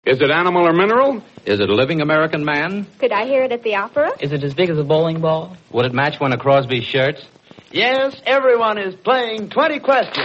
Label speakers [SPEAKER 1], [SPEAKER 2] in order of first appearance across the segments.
[SPEAKER 1] Is it animal or mineral?
[SPEAKER 2] Is it a living American man?
[SPEAKER 3] Could I hear it at the opera?
[SPEAKER 4] Is it as big as a bowling ball?
[SPEAKER 2] Would it match one of Crosby's shirts?
[SPEAKER 5] Yes, everyone is playing 20 questions.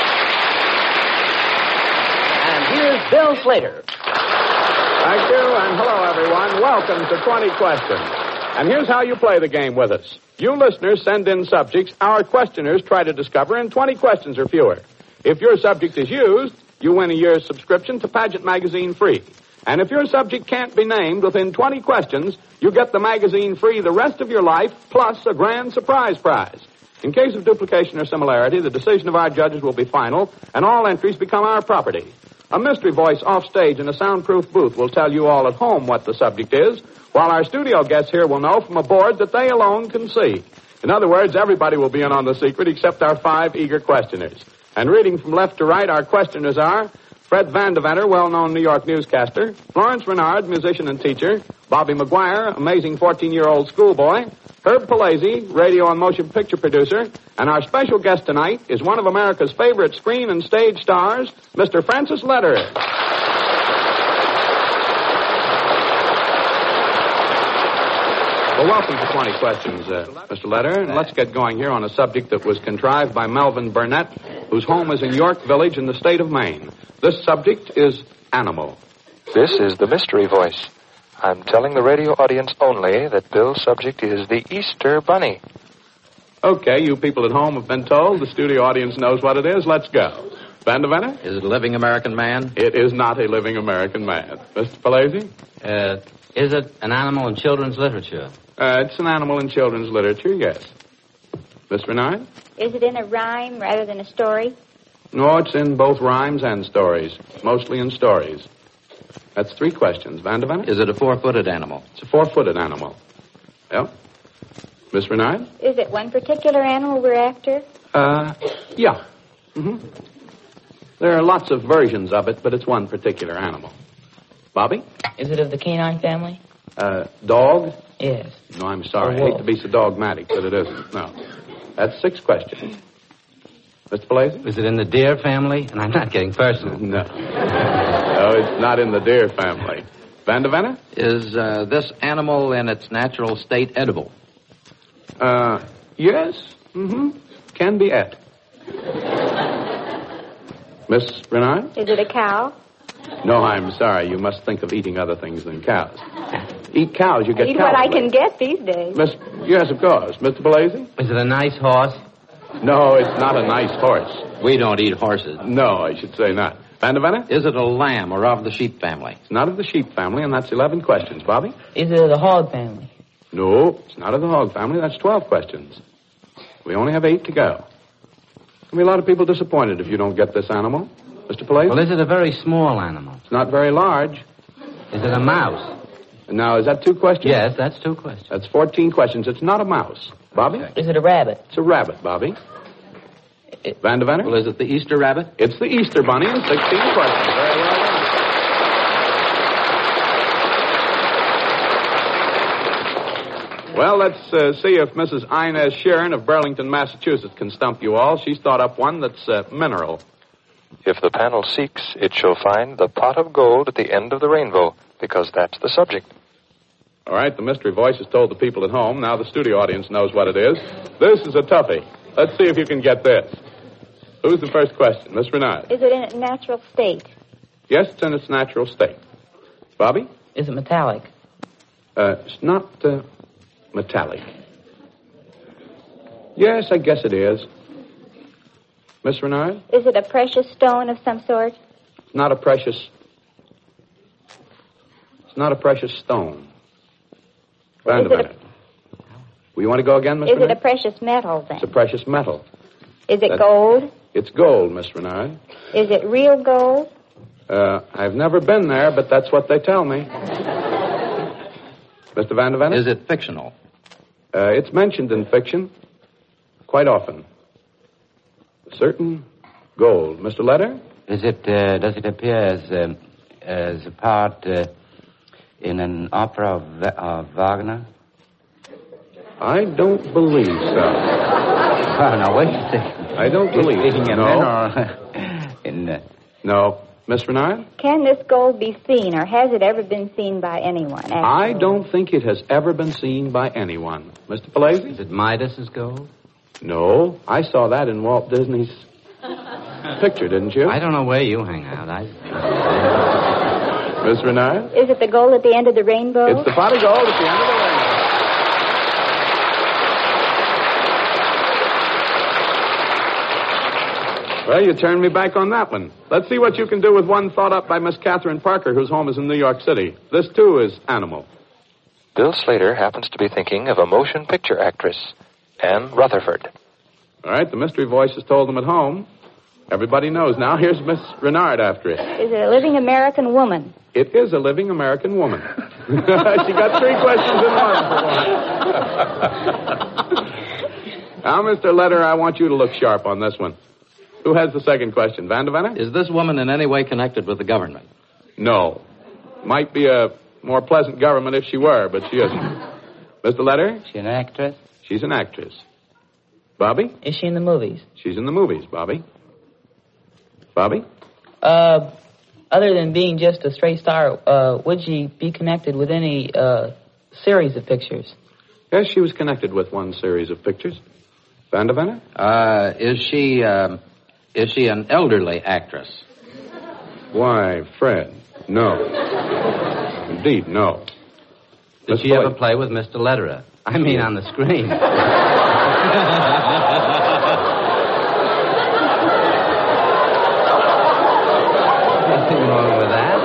[SPEAKER 5] And here's Bill Slater.
[SPEAKER 1] Thank you, and hello, everyone. Welcome to 20 Questions. And here's how you play the game with us. You listeners send in subjects our questioners try to discover in 20 questions or fewer. If your subject is used, you win a year's subscription to Pageant Magazine free. And if your subject can't be named within 20 questions, you get the magazine free the rest of your life, plus a grand surprise prize. In case of duplication or similarity, the decision of our judges will be final, and all entries become our property. A mystery voice off stage in a soundproof booth will tell you all at home what the subject is, while our studio guests here will know from a board that they alone can see. In other words, everybody will be in on the secret except our 5 eager questioners. And reading from left to right, our questioners are Fred Vandeventer, well-known New York newscaster, Florence Renard, musician and teacher, Bobby McGuire, amazing 14-year-old schoolboy, Herb Palazzi, radio and motion picture producer, and our special guest tonight is one of America's favorite screen and stage stars, Mr. Francis Lederer. Well, welcome to 20 Questions, Mr. Lederer. And let's get going here on a subject that was contrived by Melvin Burnett, whose home is in York Village in the state of Maine. This subject is animal.
[SPEAKER 6] This is the mystery voice. I'm telling the radio audience only that Bill's subject is the Easter Bunny.
[SPEAKER 1] Okay, you people at home have been told. The studio audience knows what it is. Let's go. Vandeventer?
[SPEAKER 2] Is it a living American man?
[SPEAKER 1] It is not a living American man. Mr. Palazzi?
[SPEAKER 2] Is it an animal in children's literature?
[SPEAKER 1] It's an animal in children's literature, yes. Miss Renard?
[SPEAKER 3] Is it in a rhyme rather than a story?
[SPEAKER 1] No, it's in both rhymes and stories. Mostly in stories. That's 3 questions. Vandeventer?
[SPEAKER 2] Is it a 4-footed animal?
[SPEAKER 1] It's a 4-footed animal. Well, Miss Renard?
[SPEAKER 3] Is it one particular animal we're after?
[SPEAKER 1] Yeah. Mm-hmm. There are lots of versions of it, but it's one particular animal. Bobby?
[SPEAKER 4] Is it of the canine family?
[SPEAKER 1] Dog?
[SPEAKER 4] Yes.
[SPEAKER 1] No, I'm sorry. I hate to be so dogmatic, but it isn't. No. That's 6 questions. Mr. Palazzi?
[SPEAKER 2] Is it in the deer family? And I'm not getting personal.
[SPEAKER 1] No. No, it's not in the deer family. Vandeventer?
[SPEAKER 2] Is this animal in its natural state edible?
[SPEAKER 1] Yes. Mm-hmm. Can be et. Miss Renard?
[SPEAKER 3] Is it a cow?
[SPEAKER 1] No, I'm sorry. You must think of eating other things than cows. Eat cows, you get
[SPEAKER 3] Eat
[SPEAKER 1] cow
[SPEAKER 3] what I
[SPEAKER 1] flesh.
[SPEAKER 3] can get these days.
[SPEAKER 1] Yes, of course. Mr. Palazzi?
[SPEAKER 2] Is it a nice horse?
[SPEAKER 1] No, it's not a nice horse.
[SPEAKER 2] We don't eat horses.
[SPEAKER 1] No, I should say not. Vandeventer?
[SPEAKER 2] Is it a lamb or of the sheep family?
[SPEAKER 1] It's not of the sheep family, and that's 11 questions. Bobby?
[SPEAKER 4] Is it of the hog family?
[SPEAKER 1] No, it's not of the hog family. That's 12 questions. We only have 8 to go. There'll be a lot of people disappointed if you don't get this animal. Mr. Palazzi?
[SPEAKER 2] Well, is it a very small animal?
[SPEAKER 1] It's not very large.
[SPEAKER 2] Is it a mouse?
[SPEAKER 1] Now, is that 2 questions?
[SPEAKER 2] Yes, that's 2 questions.
[SPEAKER 1] That's 14 questions. It's not a mouse. Bobby?
[SPEAKER 2] Okay.
[SPEAKER 4] Is it a rabbit?
[SPEAKER 1] It's a rabbit, Bobby. Vandeventer?
[SPEAKER 2] Well, is it the Easter rabbit?
[SPEAKER 1] It's the Easter Bunny in 16 questions. Very well done. Well, let's see if Mrs. Inez Sheeran of Burlington, Massachusetts can stump you all. She's thought up one that's mineral.
[SPEAKER 6] If the panel seeks, it shall find the pot of gold at the end of the rainbow, because that's the subject.
[SPEAKER 1] All right, the mystery voice has told the people at home. Now the studio audience knows what it is. This is a toughie. Let's see if you can get this. Who's the first question? Miss Renard.
[SPEAKER 3] Is it in its natural state?
[SPEAKER 1] Yes, it's in its natural state. Bobby?
[SPEAKER 4] Is it metallic?
[SPEAKER 1] It's not metallic. Yes, I guess it is. Miss Renard?
[SPEAKER 3] Is it a precious stone of some sort?
[SPEAKER 1] It's not a precious stone. Vandeventer. You want to go again, Miss
[SPEAKER 3] Is
[SPEAKER 1] Renard?
[SPEAKER 3] it a precious metal, then?
[SPEAKER 1] It's a precious metal.
[SPEAKER 3] Is it gold?
[SPEAKER 1] It's gold, Miss Renard.
[SPEAKER 3] Is it real gold?
[SPEAKER 1] I've never been there, but that's what they tell me. Mr. Vandeventer?
[SPEAKER 2] Is it fictional?
[SPEAKER 1] It's mentioned in fiction quite often. A certain gold. Mr. Lederer?
[SPEAKER 7] Does it appear as a part in an opera of Wagner?
[SPEAKER 1] I don't believe so.
[SPEAKER 7] Oh, no, wait a second.
[SPEAKER 1] I don't believe so.
[SPEAKER 7] Speaking of
[SPEAKER 1] No.
[SPEAKER 7] men or in...
[SPEAKER 1] No. Miss Renard?
[SPEAKER 3] Can this gold be seen, or has it ever been seen by anyone? Actually?
[SPEAKER 1] I don't think it has ever been seen by anyone. Mr. Palazzi?
[SPEAKER 2] Is it Midas's gold?
[SPEAKER 1] No. I saw that in Walt Disney's picture, didn't you?
[SPEAKER 2] I don't know where you hang out.
[SPEAKER 1] Miss Renard?
[SPEAKER 3] Is it the gold at the end of the rainbow?
[SPEAKER 1] It's the pot of gold at the end of the rainbow. Well, you turned me back on that one. Let's see what you can do with one thought up by Miss Catherine Parker, whose home is in New York City. This, too, is animal.
[SPEAKER 6] Bill Slater happens to be thinking of a motion picture actress, Anne Rutherford.
[SPEAKER 1] All right, the mystery voice has told them at home. Everybody knows now. Here's Miss Renard after it.
[SPEAKER 3] Is it a living American woman?
[SPEAKER 1] It is a living American woman. She got 3 questions in one for one. Now, Mr. Letter, I want you to look sharp on this one. Who has the second question? Vandervenner?
[SPEAKER 2] Is this woman in any way connected with the government?
[SPEAKER 1] No. Might be a more pleasant government if she were, but she isn't. Mr. Letter?
[SPEAKER 7] She an actress?
[SPEAKER 1] She's an actress. Bobby?
[SPEAKER 4] Is she in the movies?
[SPEAKER 1] She's in the movies, Bobby. Bobby?
[SPEAKER 4] Other than being just a straight star, would she be connected with any series of pictures?
[SPEAKER 1] Yes, she was connected with one series of pictures. Vandervenner?
[SPEAKER 2] Is she an elderly actress?
[SPEAKER 1] Why, Fred, no. Indeed, no.
[SPEAKER 2] Did she ever play with Mr. Lederer? I mean, on the screen. Nothing wrong with that.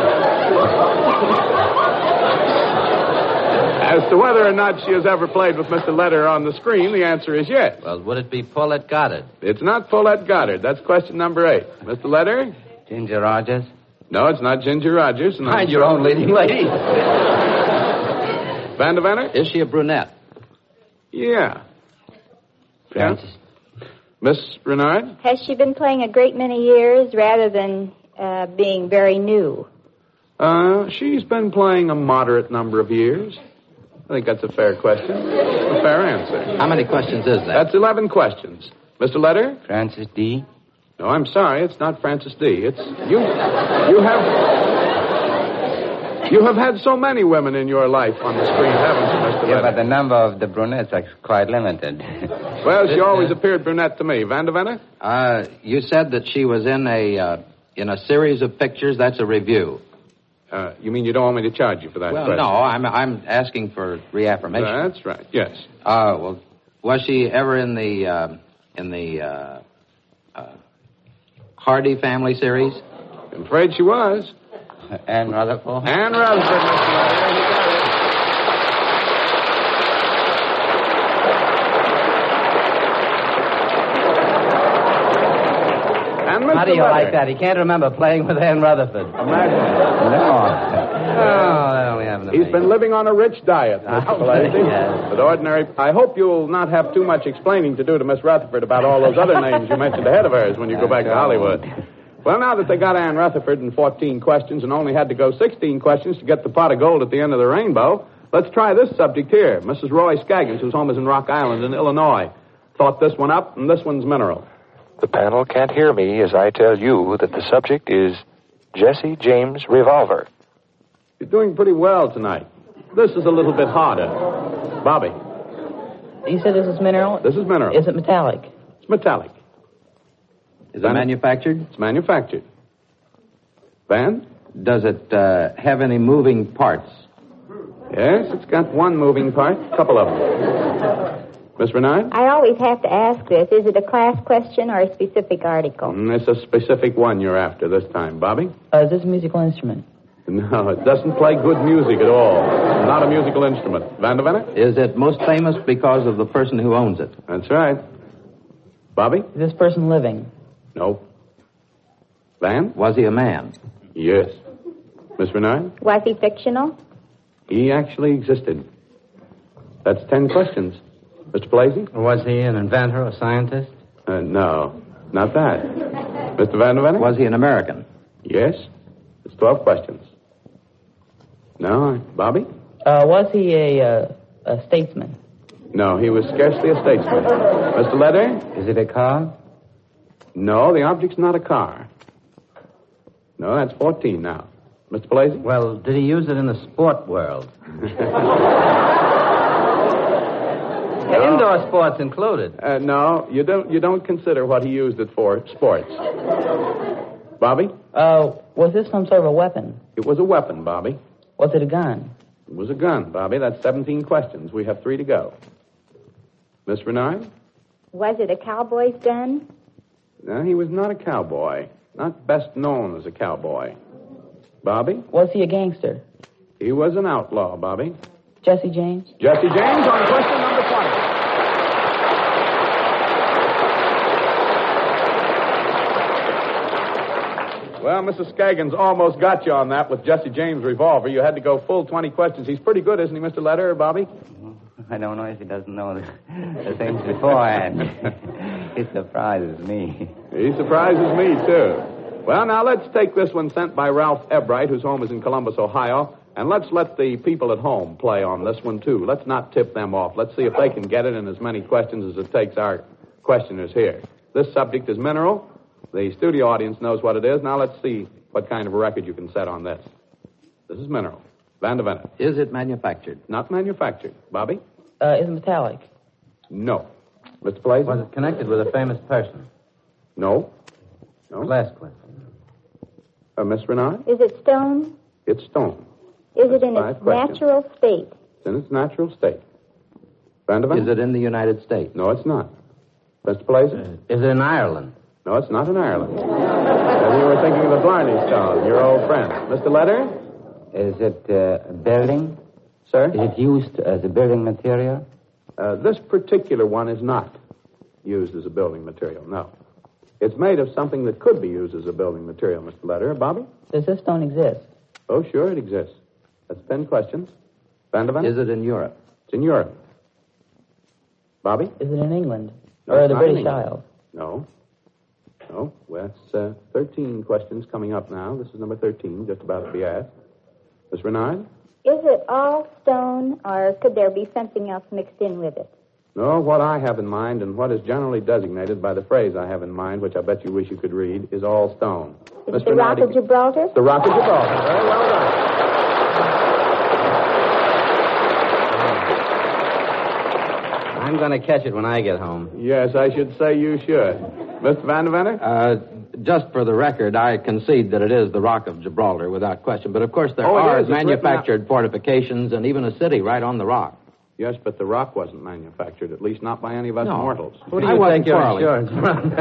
[SPEAKER 1] As to whether or not she has ever played with Mr. Lederer on the screen, the answer is yes.
[SPEAKER 2] Well, would it be Paulette Goddard?
[SPEAKER 1] It's not Paulette Goddard. That's question number 8. Mr. Lederer?
[SPEAKER 7] Ginger Rogers?
[SPEAKER 1] No, it's not Ginger Rogers.
[SPEAKER 2] Find your own leading lady.
[SPEAKER 1] Vandervenner?
[SPEAKER 2] Is she a brunette?
[SPEAKER 1] Yeah.
[SPEAKER 7] Francis?
[SPEAKER 1] Miss Renard?
[SPEAKER 3] Has she been playing a great many years rather than being very new?
[SPEAKER 1] She's been playing a moderate number of years. I think that's a fair question. A fair answer.
[SPEAKER 2] How many questions is that?
[SPEAKER 1] That's 11 questions. Mr. Lederer?
[SPEAKER 7] Francis D?
[SPEAKER 1] No, I'm sorry. It's not Francis D. It's you. You have had so many women in your life on the screen, haven't you, Mr.
[SPEAKER 7] Yeah,
[SPEAKER 1] Lederer?
[SPEAKER 7] but the number of the brunettes are quite limited.
[SPEAKER 1] Well, she always appeared brunette to me. Vandervenner?
[SPEAKER 2] You said that she was in a series of pictures. That's a review.
[SPEAKER 1] You mean you don't want me to charge you for that
[SPEAKER 2] Well,
[SPEAKER 1] question?
[SPEAKER 2] no, I'm asking for reaffirmation.
[SPEAKER 1] That's right. Yes.
[SPEAKER 2] Well, was she ever in the Hardy family series?
[SPEAKER 1] I'm afraid she was.
[SPEAKER 7] Anne Rutherford?
[SPEAKER 1] Anne Rutherford, Mr. Lederer. You got it. And Mr.
[SPEAKER 5] How do you
[SPEAKER 1] Lederer.
[SPEAKER 5] like that? He can't remember playing with Anne Rutherford.
[SPEAKER 1] Imagine.
[SPEAKER 7] No.
[SPEAKER 5] Oh, that only happened to
[SPEAKER 1] He's
[SPEAKER 5] me.
[SPEAKER 1] been living on a rich diet, Mr. Palazzi.
[SPEAKER 5] Yes.
[SPEAKER 1] But ordinary. I hope you'll not have too much explaining to do to Miss Rutherford about all those other names you mentioned ahead of hers when you go back to Hollywood. Well, now that they got Anne Rutherford in 14 questions and only had to go 16 questions to get the pot of gold at the end of the rainbow, let's try this subject here. Mrs. Roy Scaggins, whose home is in Rock Island in Illinois, thought this one up, and this one's mineral.
[SPEAKER 6] The panel can't hear me as I tell you that the subject is Jesse James Revolver.
[SPEAKER 1] You're doing pretty well tonight. This is a little bit harder. Bobby,
[SPEAKER 4] You said this is mineral?
[SPEAKER 1] this is mineral.
[SPEAKER 4] Is it metallic?
[SPEAKER 1] It's metallic.
[SPEAKER 2] Is it manufactured?
[SPEAKER 1] It's manufactured. Van?
[SPEAKER 2] Does it have any moving parts?
[SPEAKER 1] Yes, it's got one moving part, a couple of them. Miss Renard?
[SPEAKER 3] I always have to ask this. Is it a class question or a specific article?
[SPEAKER 1] It's a specific one you're after this time. Bobby?
[SPEAKER 4] Is this a musical instrument?
[SPEAKER 1] No, it doesn't play good music at all. It's not a musical instrument. Vandervenner?
[SPEAKER 2] Is it most famous because of the person who owns it?
[SPEAKER 1] That's right. Bobby?
[SPEAKER 4] Is this person living?
[SPEAKER 1] No. Van?
[SPEAKER 2] Was he a man?
[SPEAKER 1] Yes. Miss Renard?
[SPEAKER 3] Was he fictional?
[SPEAKER 1] He actually existed. That's 10 questions. Mr. Palazzi?
[SPEAKER 5] Was he an inventor or scientist?
[SPEAKER 1] No, not that. Mr. Vandervenner?
[SPEAKER 2] Was he an American?
[SPEAKER 1] Yes. It's 12 questions. No, Bobby?
[SPEAKER 4] Was he a statesman?
[SPEAKER 1] No, he was scarcely a statesman. Mr. Lederer?
[SPEAKER 7] Is it a car?
[SPEAKER 1] No, the object's not a car. No, that's 14 now. Mr. Palazzi?
[SPEAKER 5] Well, did he use it in the sport world? Indoor sports included.
[SPEAKER 1] No, you don't consider what he used it for sports. Bobby?
[SPEAKER 4] Was this some sort of a weapon?
[SPEAKER 1] It was a weapon, Bobby.
[SPEAKER 4] Was it a gun?
[SPEAKER 1] It was a gun, Bobby. That's 17 questions. We have 3 to go. Miss Renard?
[SPEAKER 3] Was it a cowboy's gun?
[SPEAKER 1] No, he was not a cowboy. Not best known as a cowboy. Bobby?
[SPEAKER 4] Was he a gangster?
[SPEAKER 1] He was an outlaw, Bobby.
[SPEAKER 4] Jesse James?
[SPEAKER 1] Jesse James on question number 20. Well, Mrs. Skaggins almost got you on that with Jesse James' revolver. You had to go full 20 questions. He's pretty good, isn't he, Mr. Lederer, Bobby?
[SPEAKER 7] I don't know if he doesn't know the things beforehand. He surprises me.
[SPEAKER 1] He surprises me, too. Well, now let's take this one sent by Ralph Ebright, whose home is in Columbus, Ohio, and let's let the people at home play on this one, too. Let's not tip them off. Let's see if they can get it in as many questions as it takes our questioners here. This subject is mineral. The studio audience knows what it is. Now let's see what kind of a record you can set on this. This is mineral. Van de Venne.
[SPEAKER 2] Is it manufactured?
[SPEAKER 1] Not manufactured. Bobby?
[SPEAKER 4] Is it metallic?
[SPEAKER 1] No. Mr. Palazzi?
[SPEAKER 5] Was it connected with a famous person?
[SPEAKER 1] No. No.
[SPEAKER 5] Last question.
[SPEAKER 1] Miss Renard?
[SPEAKER 3] Is it stone?
[SPEAKER 1] It's stone.
[SPEAKER 3] Is it in
[SPEAKER 1] That's
[SPEAKER 3] its
[SPEAKER 1] 5 questions.
[SPEAKER 3] natural state?
[SPEAKER 1] It's in its natural state. Van de Venne?
[SPEAKER 2] Is it in the United States?
[SPEAKER 1] No, it's not. Mr. Palazzi?
[SPEAKER 5] Is it in Ireland?
[SPEAKER 1] No, it's not in Ireland. Maybe you were thinking of the Blarney Stone, your old friend. Mr. Lederer?
[SPEAKER 7] Is it building?
[SPEAKER 1] Sir?
[SPEAKER 7] Is it used as a building material?
[SPEAKER 1] This particular one is not used as a building material, no. It's made of something that could be used as a building material, Mr. Lederer. Bobby?
[SPEAKER 4] Does this stone exist?
[SPEAKER 1] Oh, sure, it exists. That's 10 questions. Van de Ven?
[SPEAKER 2] Is it in Europe?
[SPEAKER 1] It's in Europe. Bobby?
[SPEAKER 4] Is it in England?
[SPEAKER 1] No,
[SPEAKER 4] Or
[SPEAKER 1] it's
[SPEAKER 4] the
[SPEAKER 1] not in
[SPEAKER 4] British
[SPEAKER 1] England.
[SPEAKER 4] Isles?
[SPEAKER 1] No. No. Well, that's 13 questions coming up now. This is number 13, just about to be asked. Miss Renard?
[SPEAKER 3] Is it all stone, or could there be something else mixed in with it?
[SPEAKER 1] No, what I have in mind and what is generally designated by the phrase I have in mind, which I bet you wish you could read, is all stone.
[SPEAKER 3] Is it the Rock of Gibraltar?
[SPEAKER 1] The Rock of Gibraltar. Very well done.
[SPEAKER 5] I'm going to catch it when I get home.
[SPEAKER 1] Yes, I should say you should. Mr. Van de Venne?
[SPEAKER 2] Just for the record, I concede that it is the Rock of Gibraltar without question. But, of course, there
[SPEAKER 1] Oh, it
[SPEAKER 2] are
[SPEAKER 1] is. It's
[SPEAKER 2] manufactured fortifications and even a city right on the rock.
[SPEAKER 1] Yes, but the rock wasn't manufactured, at least not by any of us
[SPEAKER 2] No.
[SPEAKER 1] mortals.
[SPEAKER 5] Who do
[SPEAKER 2] I
[SPEAKER 5] you
[SPEAKER 2] wasn't
[SPEAKER 5] take your
[SPEAKER 2] quarreling.
[SPEAKER 5] insurance from?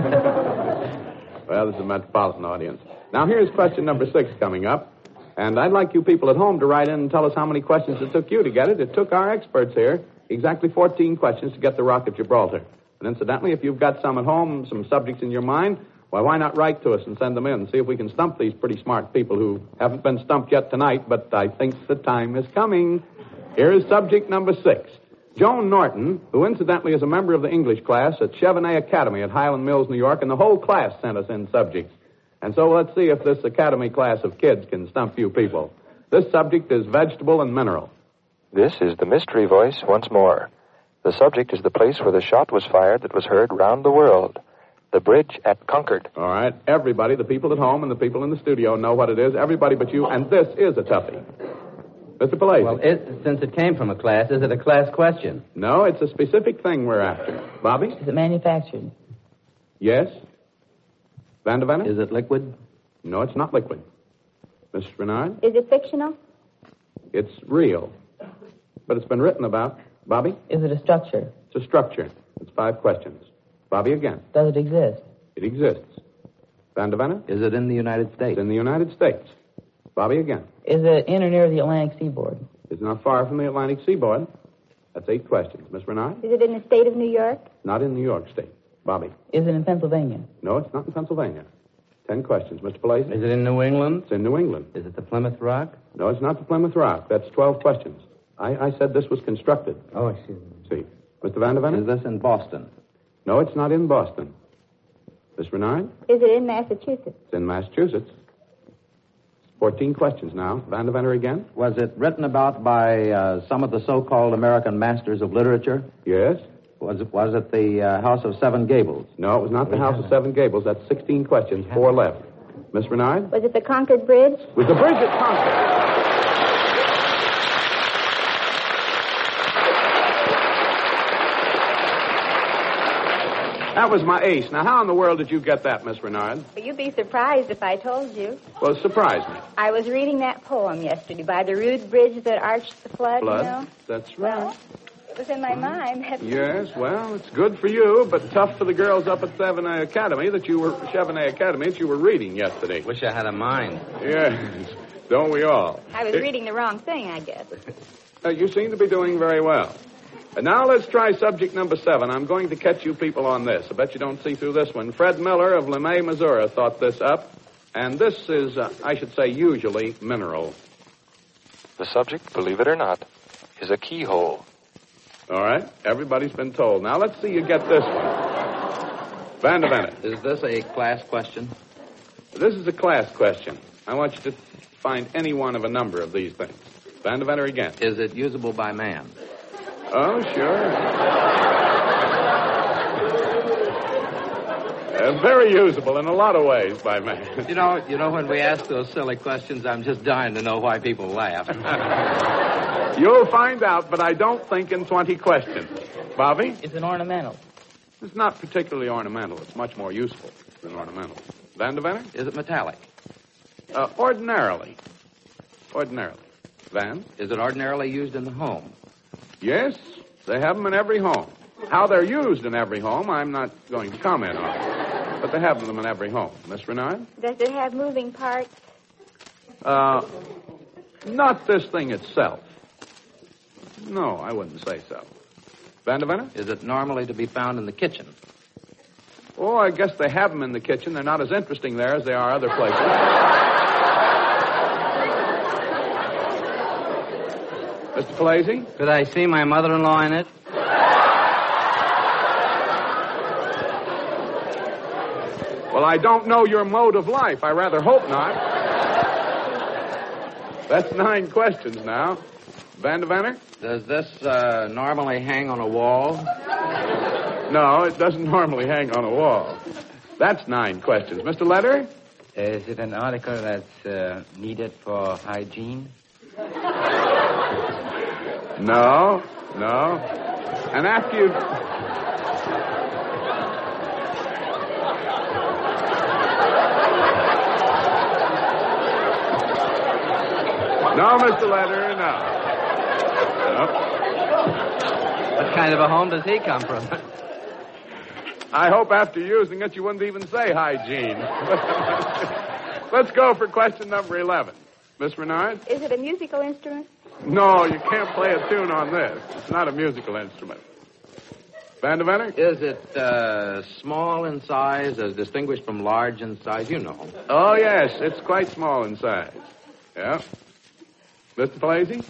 [SPEAKER 1] Well, this is a metropolitan audience. Now, here's question number 6 coming up. And I'd like you people at home to write in and tell us how many questions it took you to get it. It took our experts here exactly 14 questions to get the Rock of Gibraltar. And incidentally, if you've got some at home, some subjects in your mind, why not write to us and send them in and see if we can stump these pretty smart people who haven't been stumped yet tonight, but I think the time is coming. Here is subject number 6. Joan Norton, who incidentally is a member of the English class at Chevenet Academy at Highland Mills, New York, and the whole class sent us in subjects. And so let's see if this Academy class of kids can stump you people. This subject is vegetable and mineral.
[SPEAKER 6] This is the mystery voice once more. The subject is the place where the shot was fired that was heard round the world. The bridge at Concord.
[SPEAKER 1] All right, everybody, the people at home and the people in the studio know what it is. Everybody but you, and this is a toughie. Mr. Palazzi.
[SPEAKER 5] Well, since it came from a class, is it a class question?
[SPEAKER 1] No, it's a specific thing we're after. Bobby?
[SPEAKER 4] Is it manufactured?
[SPEAKER 1] Yes? Van de Venne?
[SPEAKER 2] Is it liquid?
[SPEAKER 1] No, it's not liquid. Miss Renard?
[SPEAKER 3] Is it fictional?
[SPEAKER 1] It's real. But it's been written about. Bobby?
[SPEAKER 4] Is it a structure?
[SPEAKER 1] It's a structure. It's 5 questions. Bobby again.
[SPEAKER 4] Does it exist?
[SPEAKER 1] It exists. Van de Venne?
[SPEAKER 2] Is it in the United
[SPEAKER 1] It's
[SPEAKER 2] States?
[SPEAKER 1] in the United States. Bobby again.
[SPEAKER 4] Is it in or near the Atlantic seaboard?
[SPEAKER 1] It's not far from the Atlantic seaboard. That's 8 questions. Miss Renard?
[SPEAKER 3] Is it in the state of New York?
[SPEAKER 1] Not in New York State. Bobby?
[SPEAKER 4] Is it in Pennsylvania?
[SPEAKER 1] No, it's not in Pennsylvania. 10 questions. Mr. Palazzi?
[SPEAKER 5] Is it in New England?
[SPEAKER 1] It's in New England.
[SPEAKER 5] Is it the Plymouth Rock?
[SPEAKER 1] No, it's not the Plymouth Rock. That's 12 questions. I said this was constructed.
[SPEAKER 5] Oh, excuse me.
[SPEAKER 1] See. Mr. Van de Venne?
[SPEAKER 2] Is this in Boston?
[SPEAKER 1] No, it's not in Boston. Miss Renard?
[SPEAKER 3] Is it in Massachusetts?
[SPEAKER 1] It's in Massachusetts. 14 questions now. Van de Venne again?
[SPEAKER 2] Was it written about by some of the so-called American masters of literature?
[SPEAKER 1] Yes?
[SPEAKER 2] Was it the House of Seven Gables?
[SPEAKER 1] No, it was not the House of Seven Gables. That's 16 questions. 4 left. Miss Renard?
[SPEAKER 3] Was it the Concord Bridge?
[SPEAKER 1] Was the bridge at Concord? That was my ace. Now, how in the world did you get that, Miss Renard?
[SPEAKER 3] Well, you'd be surprised if I told you.
[SPEAKER 1] Well, surprise me.
[SPEAKER 3] I was reading that poem yesterday by the rude bridge that arched the flood,
[SPEAKER 1] Blood?
[SPEAKER 3] you know?
[SPEAKER 1] That's right.
[SPEAKER 3] Well, it was in my mind.
[SPEAKER 1] Yes, well, it's good for you, but tough for the girls up at Chevenet Academy that you were reading yesterday.
[SPEAKER 5] Wish I had a mind.
[SPEAKER 1] Yes, don't we all?
[SPEAKER 3] I was reading the wrong thing, I guess.
[SPEAKER 1] You seem to be doing very well. And now let's try subject number 7. I'm going to catch you people on this. I bet you don't see through this one. Fred Miller of LeMay, Missouri, thought this up. And this is, I should say, usually mineral.
[SPEAKER 6] The subject, believe it or not, is a keyhole.
[SPEAKER 1] All right? Everybody's been told. Now let's see you get this one. Van de Bennett.
[SPEAKER 2] Is this a class question?
[SPEAKER 1] This is a class question. I want you to find any one of a number of these things. Van de Bennett again.
[SPEAKER 2] Is it usable by man?
[SPEAKER 1] Oh, sure. Very usable in a lot of ways by man.
[SPEAKER 2] You know, when we ask those silly questions, I'm just dying to know why people laugh.
[SPEAKER 1] You'll find out, but I don't think in 20 questions. Bobby?
[SPEAKER 4] It's an ornamental.
[SPEAKER 1] It's not particularly ornamental. It's much more useful than ornamental. Van de Venner?
[SPEAKER 2] Is it metallic?
[SPEAKER 1] Ordinarily. Ordinarily. Van?
[SPEAKER 2] Is it ordinarily used in the home?
[SPEAKER 1] Yes, they have them in every home. How they're used in every home, I'm not going to comment on. But they have them in every home. Miss Renard?
[SPEAKER 3] Does it have moving parts?
[SPEAKER 1] Not this thing itself. No, I wouldn't say so. Van de Venner?
[SPEAKER 2] Is it normally to be found in the kitchen?
[SPEAKER 1] Oh, I guess they have them in the kitchen. They're not as interesting there as they are other places. Mr. Palazzi?
[SPEAKER 5] Could I see my mother-in-law in it?
[SPEAKER 1] Well, I don't know your mode of life. I rather hope not. That's 9 questions now. Van de Venner?
[SPEAKER 2] Does this normally hang on a wall?
[SPEAKER 1] No, it doesn't normally hang on a wall. That's 9 questions. Mr. Letter?
[SPEAKER 7] Is it an article that's needed for hygiene?
[SPEAKER 1] No. And after you... No, Mr. Letter, no.
[SPEAKER 5] What kind of a home does he come from?
[SPEAKER 1] I hope after using it you wouldn't even say hygiene. Let's go for question number 11. Miss Renard?
[SPEAKER 3] Is it a musical instrument?
[SPEAKER 1] No, you can't play a tune on this. It's not a musical instrument. Van de Venner?
[SPEAKER 2] Is it small in size as distinguished from large in size? You know.
[SPEAKER 1] Oh, yes, it's quite small in size. Yeah. Mr. Palazzi?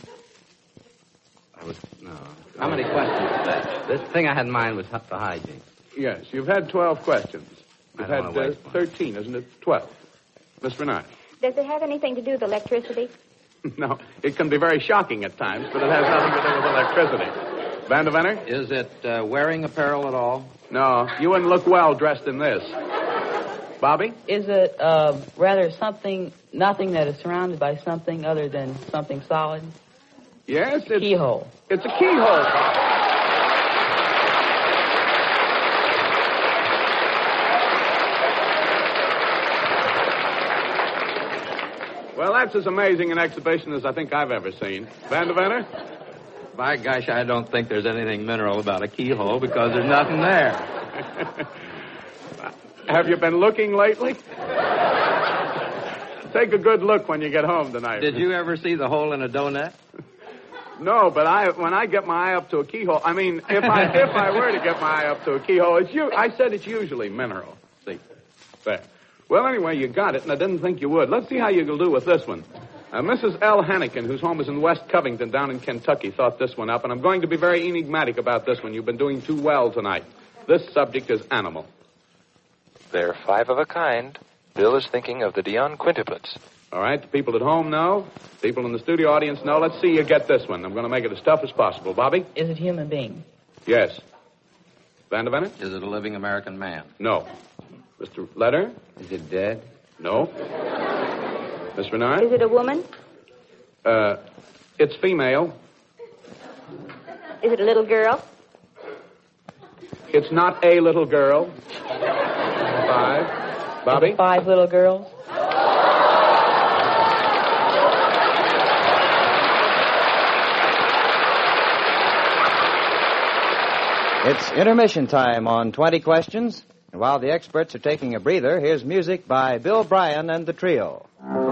[SPEAKER 5] No. How many questions is that? This thing I had in mind was for hygiene.
[SPEAKER 1] Yes, you've had 12 questions. You've
[SPEAKER 5] I don't
[SPEAKER 1] had
[SPEAKER 5] wanna waste one.
[SPEAKER 1] 13, isn't it? 12. Miss Renard?
[SPEAKER 3] Does it have anything to do with electricity?
[SPEAKER 1] No, it can be very shocking at times, but it has nothing to do with electricity. Van de Venner?
[SPEAKER 2] Is it wearing apparel at all?
[SPEAKER 1] No, you wouldn't look well dressed in this. Bobby?
[SPEAKER 4] Is it rather nothing that is surrounded by something other than something solid?
[SPEAKER 1] Yes, it's...
[SPEAKER 4] Keyhole.
[SPEAKER 1] It's a keyhole. Well, that's as amazing an exhibition as I think I've ever seen. Van de Venner?
[SPEAKER 2] By gosh, I don't think there's anything mineral about a keyhole because there's nothing there.
[SPEAKER 1] Have you been looking lately? Take a good look when you get home tonight.
[SPEAKER 2] Did you ever see the hole in a donut?
[SPEAKER 1] No, but when I get my eye up to a keyhole, I mean, if I were to get my eye up to a keyhole, I said it's usually mineral. See, there. Well, anyway, you got it, and I didn't think you would. Let's see how you'll do with this one. Mrs. L. Hannikin, whose home is in West Covington down in Kentucky, thought this one up, and I'm going to be very enigmatic about this one. You've been doing too well tonight. This subject is animal.
[SPEAKER 6] They're 5 of a kind. Bill is thinking of the Dion quintuplets.
[SPEAKER 1] All right, the people at home know. People in the studio audience know. Let's see you get this one. I'm going to make it as tough as possible. Bobby?
[SPEAKER 4] Is it human being?
[SPEAKER 1] Yes. Van de Venner?
[SPEAKER 2] Is it a living American man?
[SPEAKER 1] No. Mr. Letter?
[SPEAKER 7] Is it dead?
[SPEAKER 1] No. Miss Renard?
[SPEAKER 3] Is it a woman?
[SPEAKER 1] It's female.
[SPEAKER 3] Is it a little girl?
[SPEAKER 1] It's not a little girl. 5. Bobby?
[SPEAKER 4] 5 little girls.
[SPEAKER 2] It's intermission time on 20 Questions. And while the experts are taking a breather, here's music by Bill Bryan and the Trio.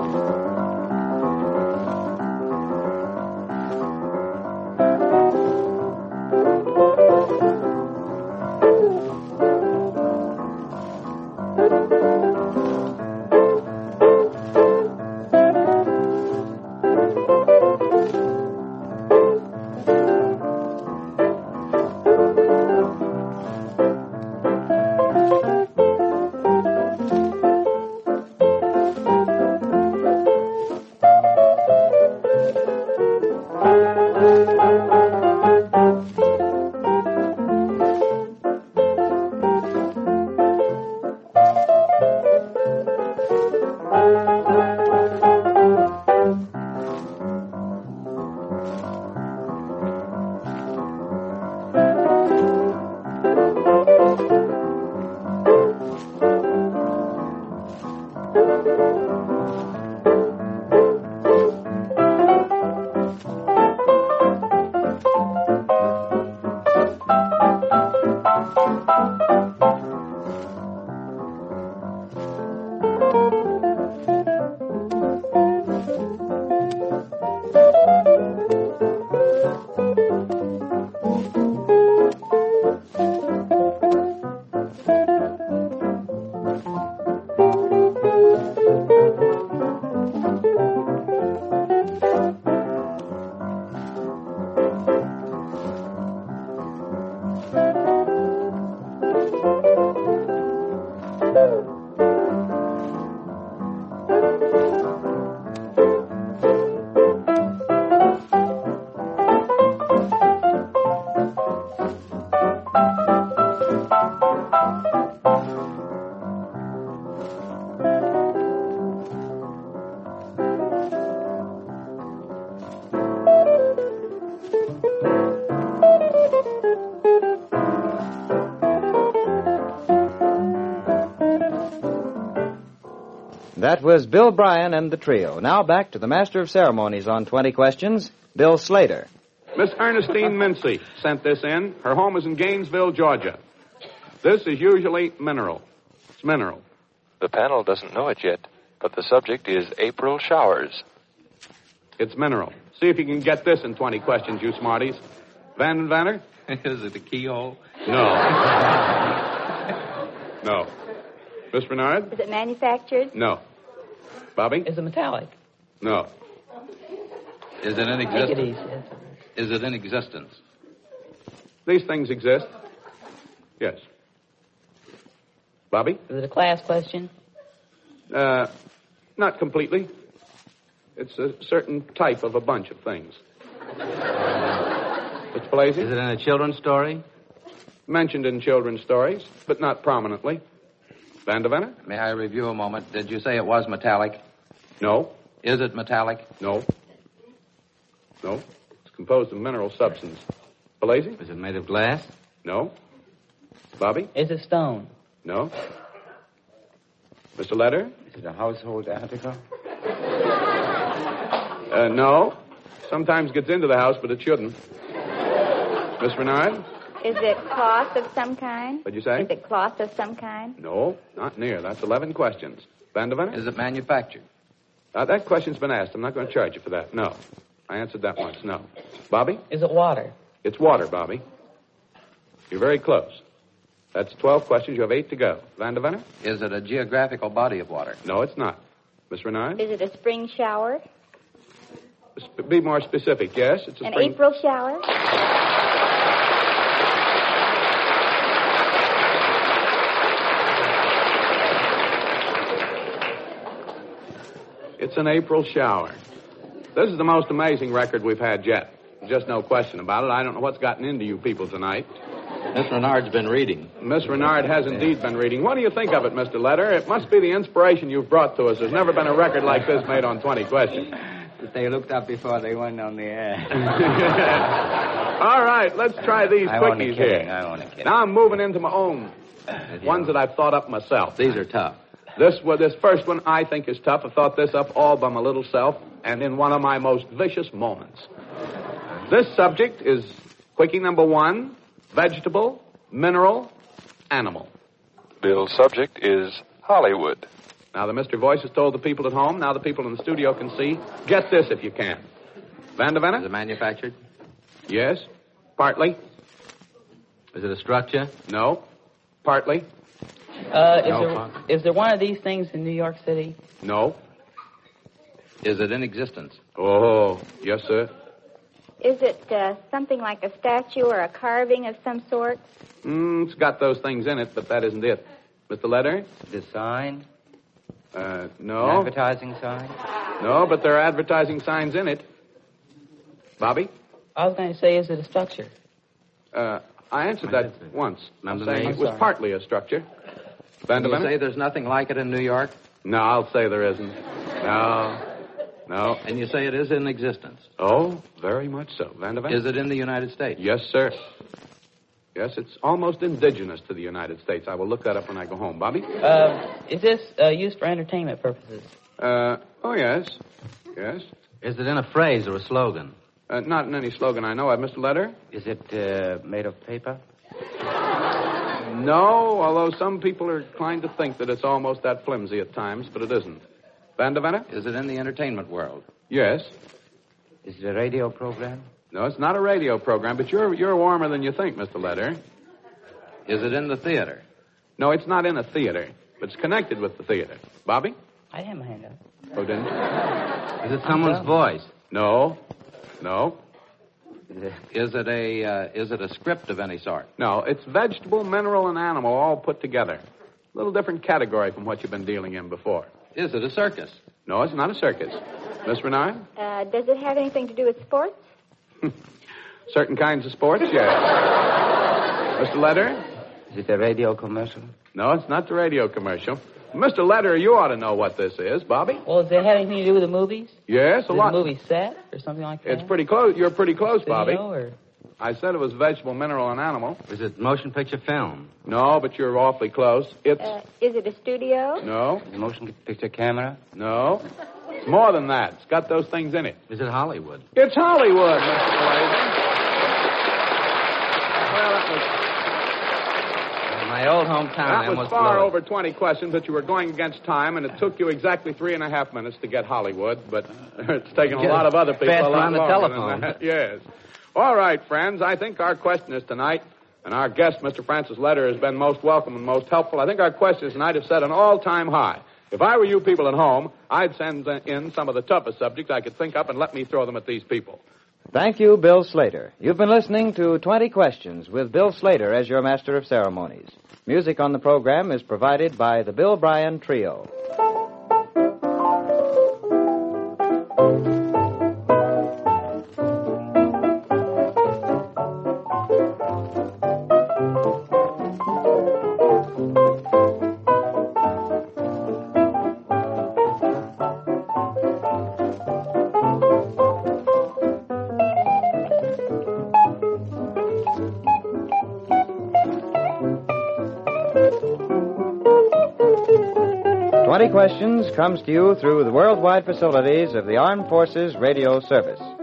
[SPEAKER 2] That was Bill Bryan and the Trio. Now back to the Master of Ceremonies on 20 Questions, Bill Slater.
[SPEAKER 1] Miss Ernestine Mincy sent this in. Her home is in Gainesville, Georgia. This is usually mineral. It's mineral.
[SPEAKER 6] The panel doesn't know it yet, but the subject is April showers.
[SPEAKER 1] It's mineral. See if you can get this in 20 questions, you smarties. Van Vanner?
[SPEAKER 7] Is it a keyhole?
[SPEAKER 1] No. No. Miss Bernard?
[SPEAKER 3] Is it manufactured?
[SPEAKER 1] No. Bobby?
[SPEAKER 4] Is it metallic?
[SPEAKER 1] No.
[SPEAKER 7] Is it in
[SPEAKER 4] Make it
[SPEAKER 7] existence?
[SPEAKER 4] easy.
[SPEAKER 7] Is it in existence?
[SPEAKER 1] These things exist. Yes. Bobby?
[SPEAKER 4] Is it a class question?
[SPEAKER 1] Not completely. It's a certain type of a bunch of things. Mr. Palazzi?
[SPEAKER 2] Is it in a children's story?
[SPEAKER 1] Mentioned in children's stories, but not prominently. Van de Venner?
[SPEAKER 2] May I review a moment? Did you say it was metallic?
[SPEAKER 1] No.
[SPEAKER 2] Is it metallic?
[SPEAKER 1] No. No. It's composed of mineral substance. Palazzi?
[SPEAKER 2] Is it made of glass?
[SPEAKER 1] No. Bobby?
[SPEAKER 4] Is it stone?
[SPEAKER 1] No. Mr. Letter?
[SPEAKER 7] Is it a household article?
[SPEAKER 1] No. Sometimes gets into the house, but it shouldn't. Miss Renard?
[SPEAKER 3] Is it cloth of some kind?
[SPEAKER 1] What'd you say?
[SPEAKER 3] Is it cloth of some kind?
[SPEAKER 1] No, not near. That's 11 questions. Van de Venner?
[SPEAKER 2] Is it manufactured?
[SPEAKER 1] That question's been asked. I'm not going to charge you for that. No. I answered that once. No. Bobby?
[SPEAKER 4] Is it water?
[SPEAKER 1] It's water, Bobby. You're very close. That's 12 questions. You have 8 to go. Van de Venner?
[SPEAKER 2] Is it a geographical body of water?
[SPEAKER 1] No, it's not. Miss Renard?
[SPEAKER 3] Is it a spring shower?
[SPEAKER 1] Be more specific. Yes, it's a
[SPEAKER 3] An
[SPEAKER 1] spring...
[SPEAKER 3] April shower?
[SPEAKER 1] It's an April shower. This is the most amazing record we've had yet. Just no question about it. I don't know what's gotten into you people tonight.
[SPEAKER 5] Miss Renard's been reading.
[SPEAKER 1] Miss Renard has indeed been reading. What do you think of it, Mr. Letter? It must be the inspiration you've brought to us. There's never been a record like this made on 20 Questions.
[SPEAKER 8] They looked up before they went on the air.
[SPEAKER 1] All right, let's try these quickies here.
[SPEAKER 8] I want to kid.
[SPEAKER 1] Now I'm moving into my own ones that I've thought up myself.
[SPEAKER 5] These are tough.
[SPEAKER 1] This first one I think is tough. I thought this up all by my little self and in one of my most vicious moments. This subject is quickie number 1, vegetable, mineral, animal.
[SPEAKER 6] Bill's subject is Hollywood.
[SPEAKER 1] Now, the Mr. Voice has told the people at home. Now the people in the studio can see. Get this if you can. Van de
[SPEAKER 5] Is
[SPEAKER 1] Venne?
[SPEAKER 5] it manufactured?
[SPEAKER 1] Yes. Partly.
[SPEAKER 5] Is it a structure?
[SPEAKER 1] No. Partly.
[SPEAKER 4] Is there one of these things in New York City?
[SPEAKER 1] No.
[SPEAKER 5] Is it in existence?
[SPEAKER 1] Oh, yes, sir.
[SPEAKER 3] Is it something like a statue or a carving of some sort?
[SPEAKER 1] It's got those things in it, but that isn't it. Mr. Letter?
[SPEAKER 7] The sign?
[SPEAKER 1] No.
[SPEAKER 7] Advertising sign?
[SPEAKER 1] No, but there are advertising signs in it. Bobby?
[SPEAKER 4] I was going to say, is it a structure?
[SPEAKER 1] I answered that once. I'm saying
[SPEAKER 5] I'm
[SPEAKER 1] it was
[SPEAKER 4] sorry.
[SPEAKER 1] partly a structure. Van de
[SPEAKER 5] You
[SPEAKER 1] Venne?
[SPEAKER 5] say there's nothing like it in New York?
[SPEAKER 1] No, I'll say there isn't. No.
[SPEAKER 5] And you say it is in existence?
[SPEAKER 1] Oh, very much so. Van de Venne?
[SPEAKER 5] Is it in the United States?
[SPEAKER 1] Yes, sir. Yes, it's almost indigenous to the United States. I will look that up when I go home. Bobby?
[SPEAKER 4] Is this used for entertainment purposes?
[SPEAKER 1] Oh, yes. Yes.
[SPEAKER 5] Is it in a phrase or a slogan?
[SPEAKER 1] Not in any slogan I know of. Mr. Letter?
[SPEAKER 7] Is it made of paper?
[SPEAKER 1] No, although some people are inclined to think that it's almost that flimsy at times, but it isn't. Van de Venne?
[SPEAKER 5] Is it in the entertainment world?
[SPEAKER 1] Yes.
[SPEAKER 7] Is it a radio program?
[SPEAKER 1] No, it's not a radio program, but you're warmer than you think, Mr. Letter.
[SPEAKER 5] Is it in the theater?
[SPEAKER 1] No, it's not in a theater, but it's connected with the theater. Bobby?
[SPEAKER 4] I had my hand up.
[SPEAKER 1] Oh, didn't you?
[SPEAKER 5] Is it someone's voice?
[SPEAKER 1] No.
[SPEAKER 5] Is it a script of any sort?
[SPEAKER 1] No, it's vegetable, mineral, and animal all put together. A little different category from what you've been dealing in before.
[SPEAKER 5] Is it a circus?
[SPEAKER 1] No, it's not a circus. Miss Renard?
[SPEAKER 3] Does it have anything to do with sports?
[SPEAKER 1] Certain kinds of sports, yes. Mr. Letter?
[SPEAKER 7] Is it a radio commercial?
[SPEAKER 1] No, it's not the radio commercial. Mr. Letter, you ought to know what this is. Bobby?
[SPEAKER 4] Well, does it have anything to do with the movies?
[SPEAKER 1] Yes, a
[SPEAKER 4] Is
[SPEAKER 1] lot.
[SPEAKER 4] it a movie set or something like that?
[SPEAKER 1] It's pretty close. You're pretty close, Bobby.
[SPEAKER 4] Studio or...
[SPEAKER 1] I said it was vegetable, mineral, and animal.
[SPEAKER 5] Is it motion picture film?
[SPEAKER 1] No, but you're awfully close. It's...
[SPEAKER 3] Is it a studio?
[SPEAKER 1] No,
[SPEAKER 7] Motion picture camera?
[SPEAKER 1] no. It's more than that. It's got those things in it.
[SPEAKER 5] Is it Hollywood?
[SPEAKER 1] It's Hollywood, Mr. Latham. Well, that
[SPEAKER 5] My old hometown.
[SPEAKER 1] was far over 20 questions, but you were going against time, and it took you exactly 3.5 minutes to get Hollywood, but it's taken a lot of other people
[SPEAKER 5] Fast
[SPEAKER 1] a lot
[SPEAKER 5] on the
[SPEAKER 1] longer
[SPEAKER 5] telephone.
[SPEAKER 1] than that. Yes. All right, friends, I think our questioners tonight, and our guest, Mr. Francis Letter, has been most welcome and most helpful. I think our questioners tonight have set an all-time high. If I were you people at home, I'd send in some of the toughest subjects I could think up and let me throw them at these people.
[SPEAKER 2] Thank you, Bill Slater. You've been listening to 20 Questions with Bill Slater as your master of ceremonies. Music on the program is provided by the Bill Bryan Trio. 20 Questions comes to you through the worldwide facilities of the Armed Forces Radio Service.